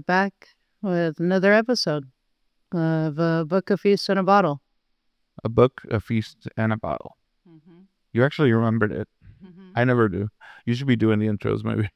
back with another episode of A Book, a Feast, and a Bottle. A book, a feast, and a bottle. You actually remembered it. I never do. You should be doing the intros, maybe.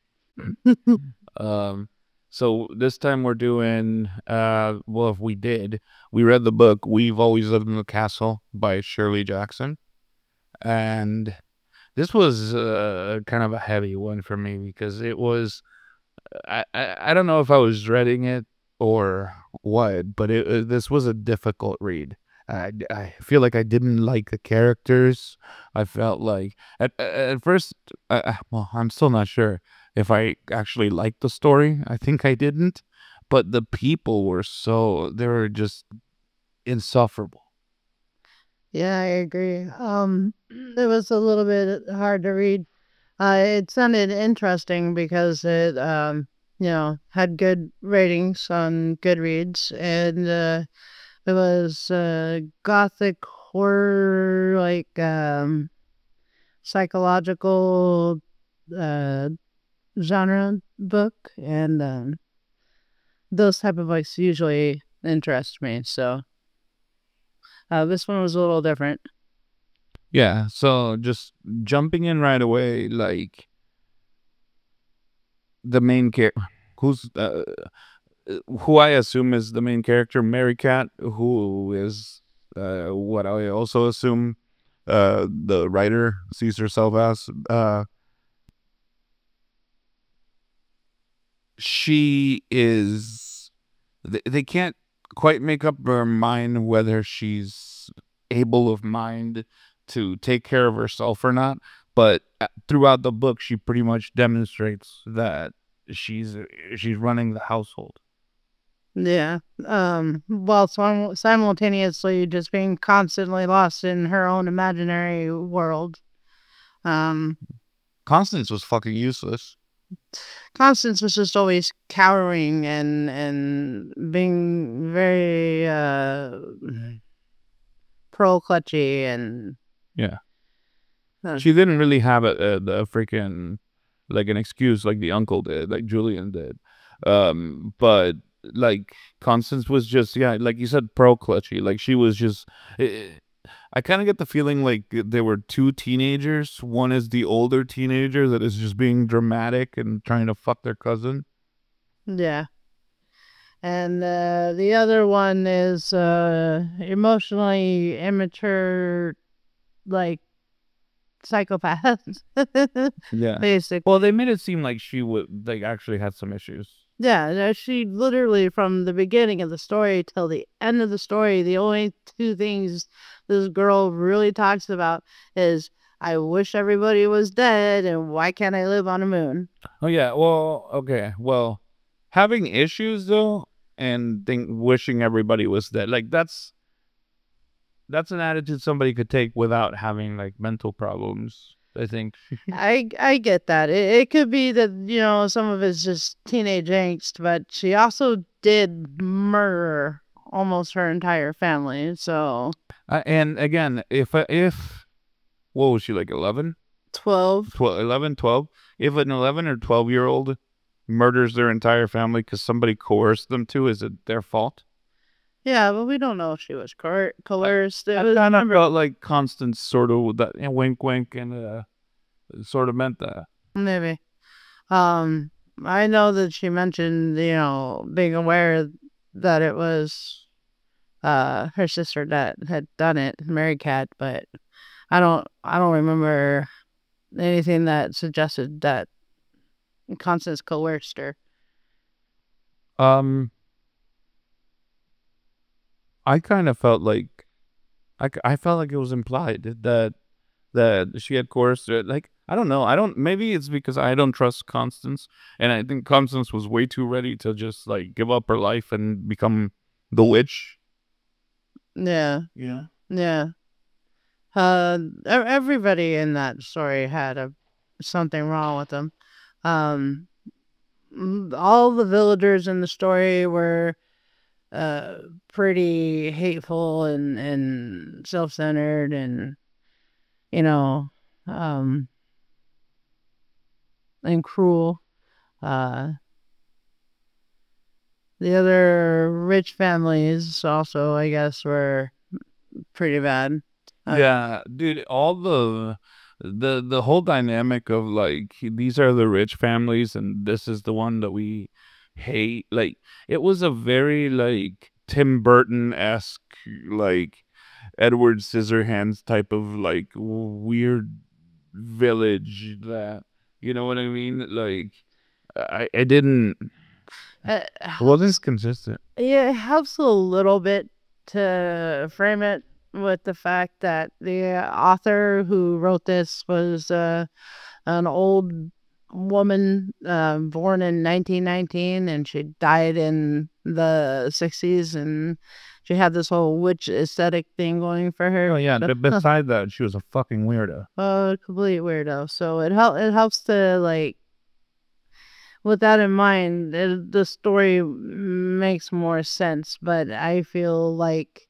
So this time we're doing. Well, if we read the book. We've Always Lived in the Castle by Shirley Jackson, and this was kind of a heavy one for me because it was. I don't know if I was dreading it or what, but this was a difficult read. I feel like I didn't like the characters. I felt like at first, well, I'm still not sure if I actually liked the story. I think I didn't, but the people they were just insufferable. Yeah, I agree. It was a little bit hard to read. It sounded interesting because it had good ratings on Goodreads, and it was gothic horror, like psychological uh genre book, and those type of books usually interest me. So this one was a little different. Yeah, so just jumping in right away, like the main character, who's who I assume is the main character, Mary Cat, who is what I also assume the writer sees herself as. She is. They can't quite make up their mind whether she's able of mind to take care of herself or not. But throughout the book, she pretty much demonstrates that she's she's running the household. Yeah. While simultaneously just being constantly lost in her own imaginary world. Um, Constance was fucking useless. Constance was just always cowering and being very pearl clutchy and Yeah. uh, She didn't really have a freaking like an excuse like the uncle did, like Julian did. But like Constance was just like you said, pro clutchy. Like she was just. I kind of get the feeling like there were two teenagers. One is the older teenager that is just being dramatic and trying to fuck their cousin. yeah. And the other one is emotionally immature, like psychopath, Yeah. Well, they basically. made it seem like she would like actually had some issues. Yeah, she literally, from the beginning of the story till the end of the story, the only two things this girl really talks about is, I wish everybody was dead and why can't I live on a moon? Oh yeah. Well, okay. Well, having issues though, and wishing everybody was dead. Like that's an attitude somebody could take without having like mental problems. I think. I get that. It could be that, some of it's just teenage angst, but she also did murder almost her entire family. So And again, if what was she like 11? 12. 12, 11, 12? If an 11 or 12-year-old murders their entire family because somebody coerced them to, is it their fault? Yeah, but we don't know if she was I, coerced. It I was kind of felt like Constance sort of that wink, wink, and sort of meant that. maybe. Um, I know that she mentioned, being aware that it was her sister that had done it, Mary Cat, but I don't remember anything that suggested that Constance coerced her. Um, I kind of felt like I felt like it was implied that she had coerced her. Like I don't know. I don't. Maybe it's because I don't trust Constance, and I think Constance was way too ready to just like give up her life and become the witch. Yeah, Yeah. yeah. Everybody in that story had something wrong with them. Um, all the villagers in the story were uh pretty hateful and self-centered and you know um and cruel. uh The other rich families also, I guess, were pretty bad. Yeah, dude, all the whole dynamic of like these are the rich families and this is the one that we hate. Like it was a very like Tim Burton-esque, like Edward Scissorhands type of like weird village that, you know what I mean? Like I didn't, Uh, it wasn't consistent. yeah, it helps a little bit to frame it with the fact that the author who wrote this was an old woman born in 1919, and she died in the 60s, and she had this whole witch aesthetic thing going for her. Oh yeah, but beside that, she was a fucking weirdo. A complete weirdo. So it helps to like, with that in mind, the story makes more sense. But I feel like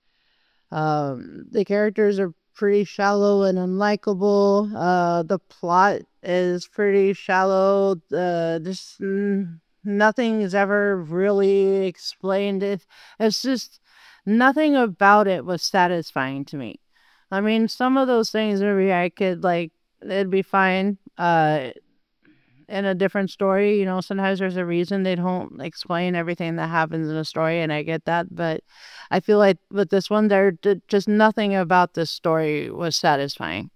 the characters are pretty shallow and unlikable. The plot is pretty shallow. Just nothing is ever really explained. It's just nothing about it was satisfying to me. I mean, some of those things maybe I could like, it'd be fine. In a different story, sometimes there's a reason they don't explain everything that happens in a story, and I get that, but I feel like with this one, just nothing about this story was satisfying.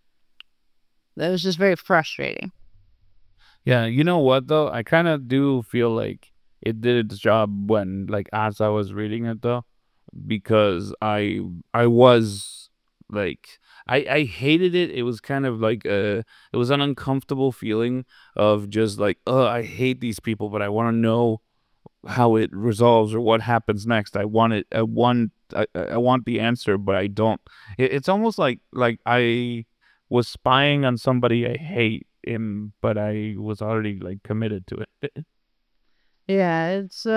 It was just very frustrating. Yeah, you know what though? I kind of do feel like it did its job when like as I was reading it though, because I was like I hated it. It was kind of like it was an uncomfortable feeling of just like, oh, I hate these people, but I want to know how it resolves or what happens next. I want the answer, but I don't. It's almost like I was spying on somebody I hate him, but I was already like committed to it. Yeah, it's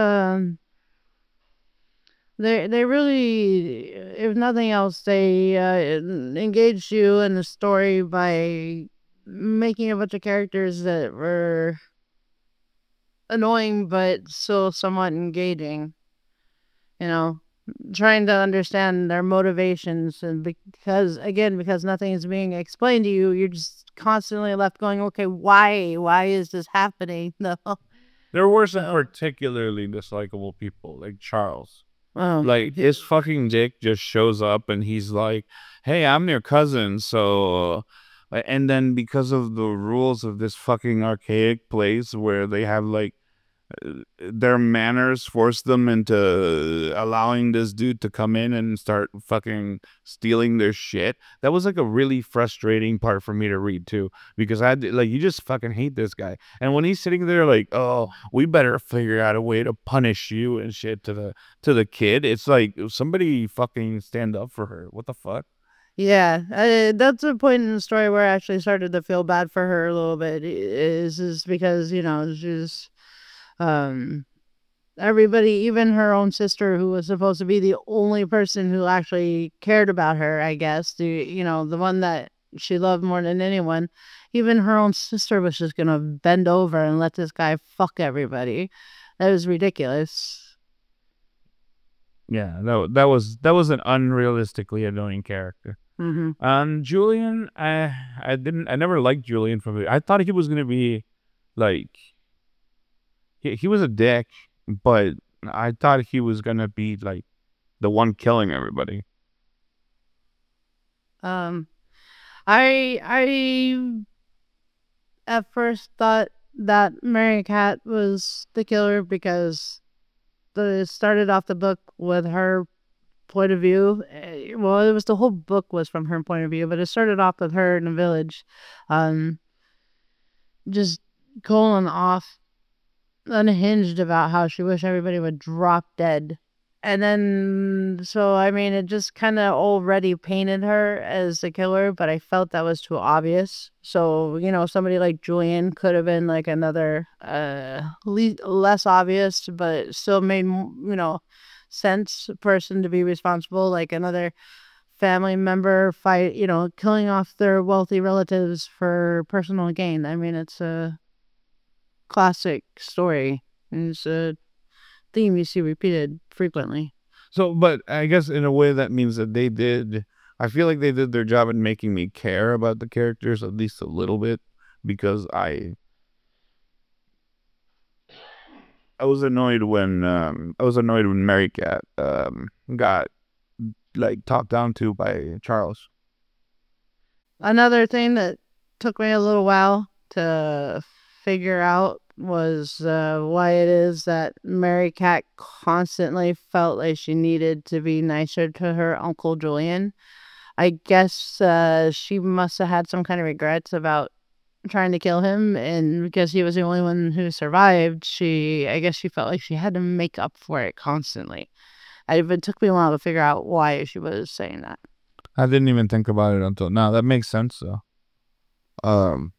they really, if nothing else, they engaged you in the story by making a bunch of characters that were annoying but still somewhat engaging. You know, trying to understand their motivations, and because nothing is being explained to you, you're just constantly left going, okay, why is this happening? No. There were some So, particularly dislikable people, like Charles. oh, Like his fucking dick just shows up and he's like, "Hey, I'm your cousin." So and then because of the rules of this fucking archaic place where they have like their manners force them into allowing this dude to come in and start fucking stealing their shit. That was like a really frustrating part for me to read too, because like you just fucking hate this guy. And when he's sitting there like, "Oh, we better figure out a way to punish you and shit," to the kid, it's like somebody fucking stand up for her. What the fuck? yeah, that's a point in the story where I actually started to feel bad for her a little bit. Is because she's um everybody, even her own sister, who was supposed to be the only person who actually cared about her, I guess, the one that she loved more than anyone, even her own sister was just gonna bend over and let this guy fuck everybody. That was ridiculous. Yeah, that was an unrealistically annoying character. Hmm. Julian, I never liked Julian from it. I thought he was gonna be like he was a dick, but I thought he was gonna be like the one killing everybody. Um, I at first thought that Mary Cat was the killer because it started off the book with her point of view. Well, it was the whole book was from her point of view, but it started off with her in the village, um, just going off unhinged about how she wished everybody would drop dead. And then, so I mean, it just kind of already painted her as the killer, but I felt that was too obvious. So, somebody like Julian could have been like another, less obvious, but still made, sense person to be responsible, like another family member fight, killing off their wealthy relatives for personal gain. I mean, it's a classic story. It's a theme you see repeated frequently. So, but I guess in a way that means that I feel like they did their job in making me care about the characters at least a little bit, because I was annoyed when Mary Cat got like talked down to by Charles. Another thing that took me a little while to figure out was why it is that Mary Cat constantly felt like she needed to be nicer to her Uncle Julian. I guess she must have had some kind of regrets about trying to kill him, and because he was the only one who survived, I guess she felt like she had to make up for it constantly. It took me a while to figure out why she was saying that. I didn't even think about it until now. That makes sense though. Oh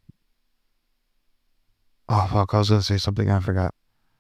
fuck! I was gonna say something I forgot.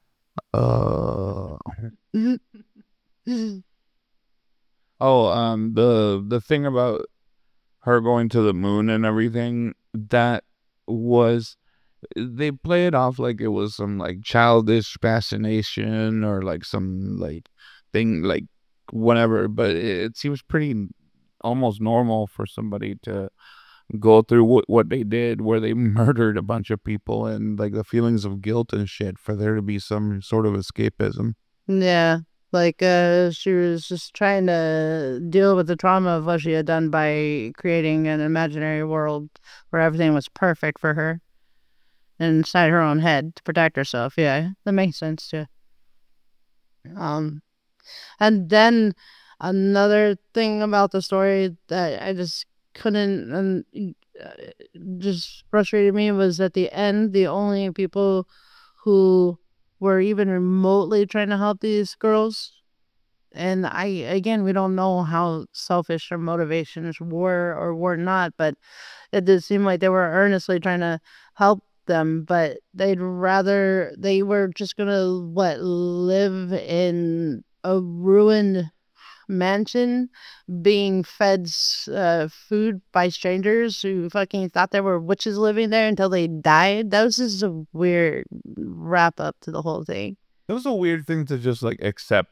The thing about her going to the moon and everything, that was, they play it off like it was some like childish fascination or like some like thing, like whatever, but it seems pretty almost normal for somebody to go through what they did, where they murdered a bunch of people, and like the feelings of guilt and shit, for there to be some sort of escapism. Yeah, like she was just trying to deal with the trauma of what she had done by creating an imaginary world where everything was perfect for her inside her own head to protect herself. Yeah, that makes sense too. Um, and then another thing about the story that I just couldn't and just frustrated me was at the end, the only people who were even remotely trying to help these girls. And again, we don't know how selfish their motivations were or were not, but it did seem like they were earnestly trying to help them, but they were just gonna, live in a ruined mansion being fed food by strangers who fucking thought there were witches living there until they died. That was just a weird wrap up to the whole thing. It was a weird thing to just like accept,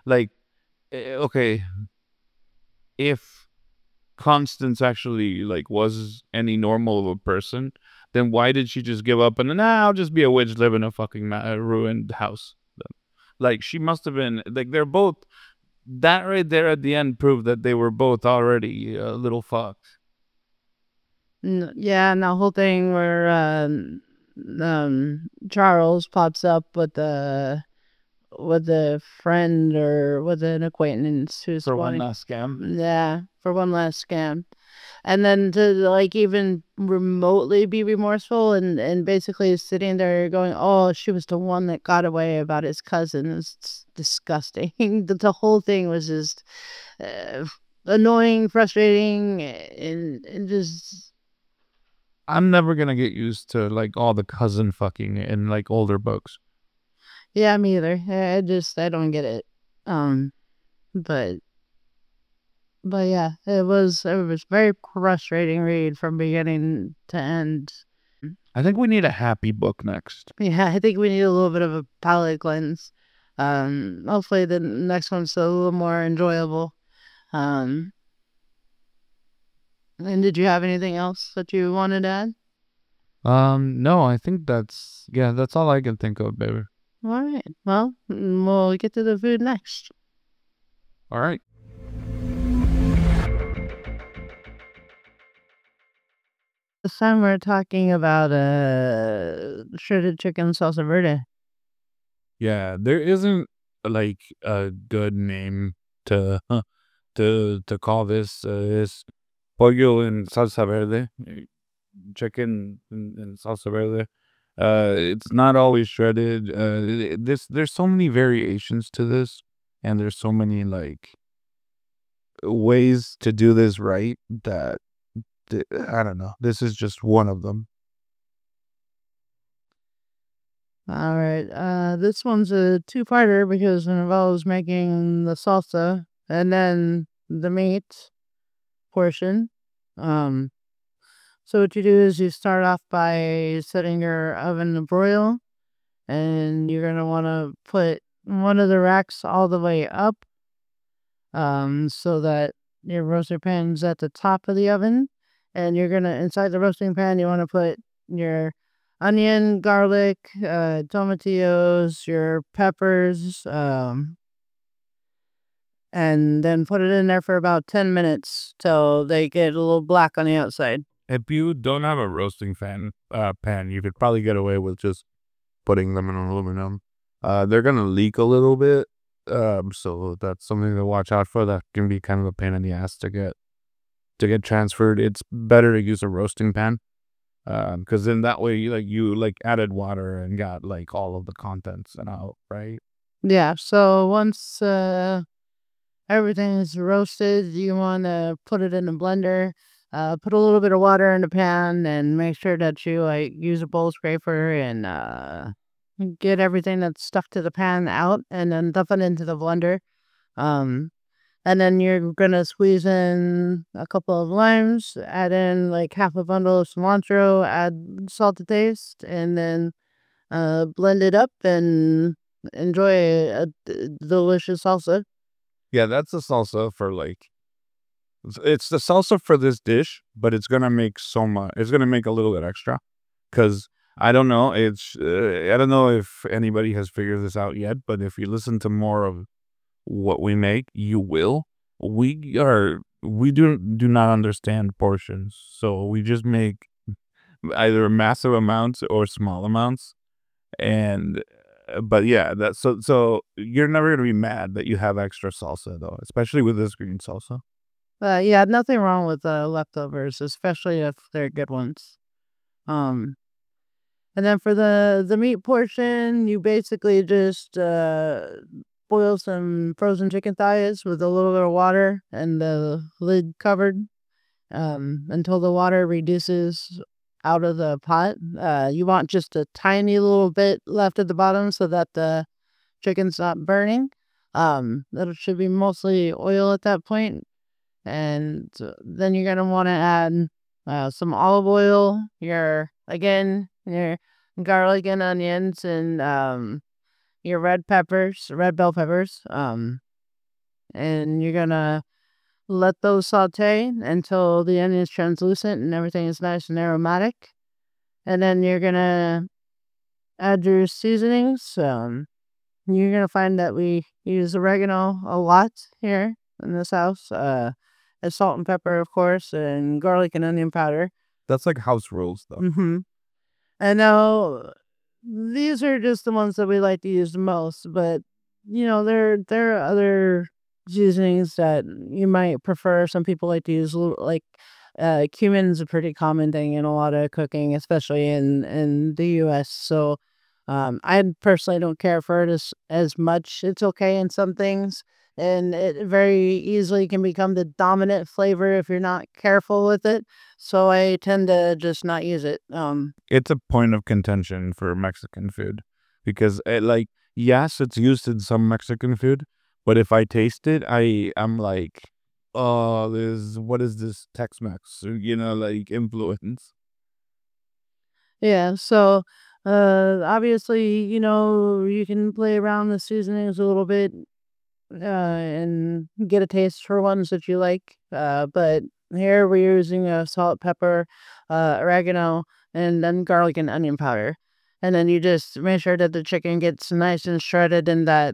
okay, if Constance actually like was any normal of a person, then why did she just give up and I'll just be a witch, live in a fucking ruined house? Like, she must have been like, they're both, that right there at the end proved that they were both already a little fucked. Yeah, and the whole thing where Charles pops up with a friend or with an acquaintance who's For one wanting, last scam. yeah, for one last scam. And then to like even remotely be remorseful and basically sitting there going, "Oh, she was the one that got away about his cousin." It's disgusting. The whole thing was just uh, annoying, frustrating, and just I'm never gonna get used to like all the cousin fucking in like older books. yeah, me either. I don't get it. Um, but yeah, it was very frustrating read from beginning to end. I think we need a happy book next. Yeah, I think we need a little bit of a palate cleanse. Hopefully the next one's a little more enjoyable. Um, and did you have anything else that you wanted to add? No, I think that's all I can think of, baby. All right. Well, we'll get to the food next. All right. This time we're talking about shredded chicken salsa verde. Yeah, there isn't like a good name to to call this. Is pollo en salsa verde, chicken in salsa verde. It's not always shredded. There's so many variations to this, and there's so many like ways to do this right that I don't know. This is just one of them. All right. This one's a two-parter because it involves making the salsa and then the meat portion. Um, so what you do is you start off by setting your oven to broil, and you're gonna want to put one of the racks all the way up, so that your roaster pan's at the top of the oven. And you're gonna inside the roasting pan, you want to put your onion, garlic, tomatillos, your peppers, and then put it in there for about 10 minutes till they get a little black on the outside. If you don't have a roasting pan, you could probably get away with just putting them in aluminum. They're gonna leak a little bit, so that's something to watch out for. That can be kind of a pain in the ass to get transferred. It's better to use a roasting pan, because then that way you added water and got like all of the contents and out, right? Yeah, so once everything is roasted, you want to put it in a blender. Put a little bit of water in the pan and make sure that you use a bowl scraper and get everything that's stuck to the pan out and then dump it into the blender. Um, and then you're gonna squeeze in a couple of limes, add in like half a bundle of cilantro, add salt to taste, and then blend it up and enjoy a delicious salsa. Yeah, that's the salsa for it's the salsa for this dish, but it's gonna make so much. It's gonna make a little bit extra, because I don't know. I don't know if anybody has figured this out yet, but if you listen to more of what we make, you will. We do not understand portions, so we just make either massive amounts or small amounts. And but yeah, so you're never gonna be mad that you have extra salsa though, especially with this green salsa. Yeah, nothing wrong with leftovers, especially if they're good ones. Um, and then for the meat portion, you basically just boil some frozen chicken thighs with a little bit of water and the lid covered until the water reduces out of the pot. You want just a tiny little bit left at the bottom so that the chicken's not burning. That should be mostly oil at that point. And then you're gonna want to add some olive oil, your garlic and onions, and your red bell peppers. And you're gonna let those saute until the onion is translucent and everything is nice and aromatic. And then you're gonna add your seasonings. You're gonna find that we use oregano a lot here in this house. And salt and pepper, of course, and garlic and onion powder. That's like house rules though. Mm-hmm. And now these are just the ones that we like to use the most, but there are other seasonings that you might prefer. Some people like to use cumin's a pretty common thing in a lot of cooking, especially in the U.S. So I personally don't care for it as much. It's okay in some things, and it very easily can become the dominant flavor if you're not careful with it. So I tend to just not use it. It's a point of contention for Mexican food, because yes, it's used in some Mexican food, but if I taste it, I'm like, oh, what is this Tex-Mex, like influence. Yeah, so obviously, you can play around the seasonings a little bit and get a taste for ones that you like. But here we're using salt, pepper, oregano, and then garlic and onion powder. And then you just make sure that the chicken gets nice and shredded and that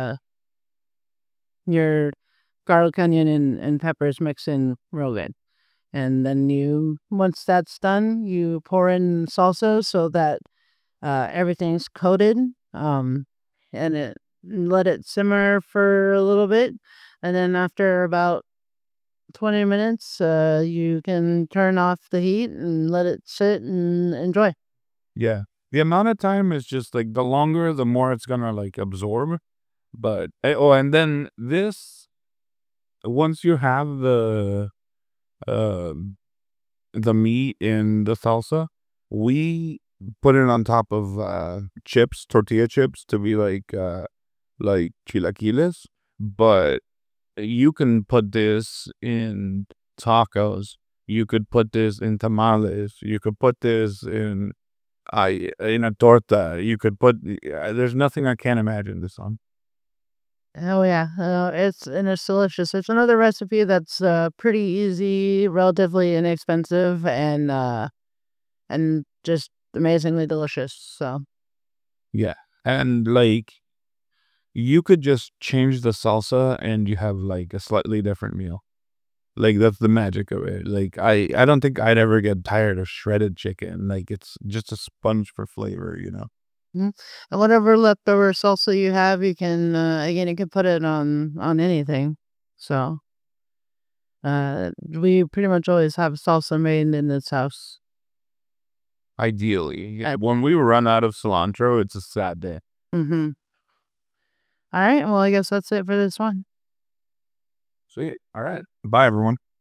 your garlic, onion, and peppers mix in real good. And then once that's done, you pour in salsa so that everything's coated. And let it simmer for a little bit. And then after about 20 minutes, you can turn off the heat and let it sit and enjoy. Yeah, the amount of time is just like the longer, the more it's gonna like absorb. But and then this, once you have um the meat in the salsa, we put it on top of tortilla chips, to be like chilaquiles. But you can put this in tacos. You could put this in tamales. You could put this in a torta. You could put. There's nothing I can't imagine this on. Oh yeah, it's delicious. It's another recipe that's pretty easy, relatively inexpensive, and just amazingly delicious. So Yeah. And like you could just change the salsa and you have like a slightly different meal. Like that's the magic of it. Like I don't think I'd ever get tired of shredded chicken. Like it's just a sponge for flavor, you know. mhm. And whatever leftover salsa you have, you can again you can put it on anything. So we pretty much always have salsa made in this house. Ideally. Yeah. When we run out of cilantro, it's a sad day. Mm-hmm. All right. Well, I guess that's it for this one. Sweet. All right. Bye everyone.